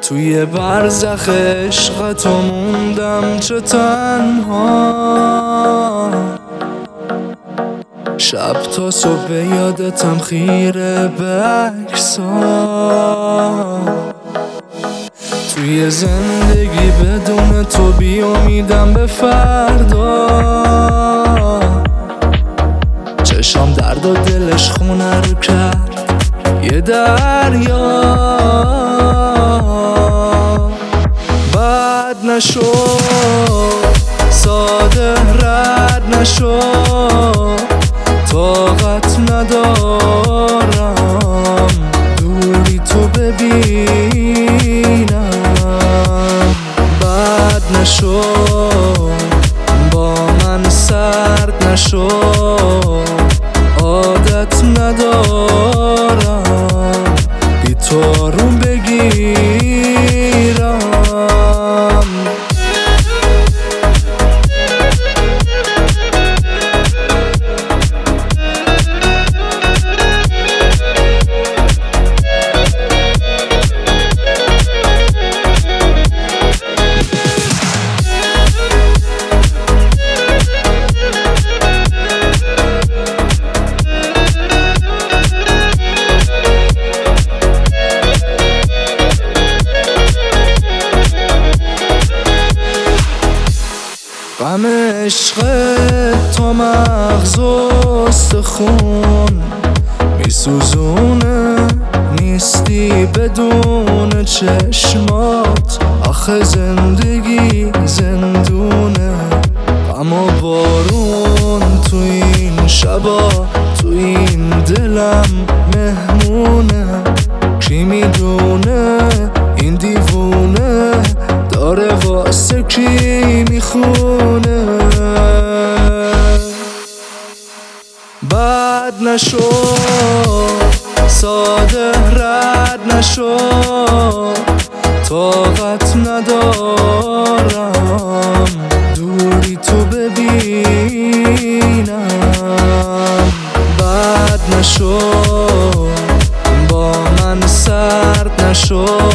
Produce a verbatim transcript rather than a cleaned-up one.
توی برزخ عشقت موندم چه تنها، شب تا صبح یادتم خیره به عکس‌ها. توی زندگی بدون تو بی امیدم به فردا، چشام درد و دلش خونه رو کرد یه دریا. بد نشو ساده رد نشو، طاقت ندارم دوری تو ببینم. بد نشو با من سرد نشو، عادت ندارم بی تو آروم بگیرم. غم عشق تو مغز و استخون میسوزونه، نیستی بدون چشمات، آخه زندگی زندونه. غم و بارون تو این شبا تو این دلم مهمونه، کی میدونه این دیوونه داره واسه کی میخونه. بد نشو ساده رد نشو، طاقت ندارم دوری تو ببینم. بد نشو با من سرد نشو،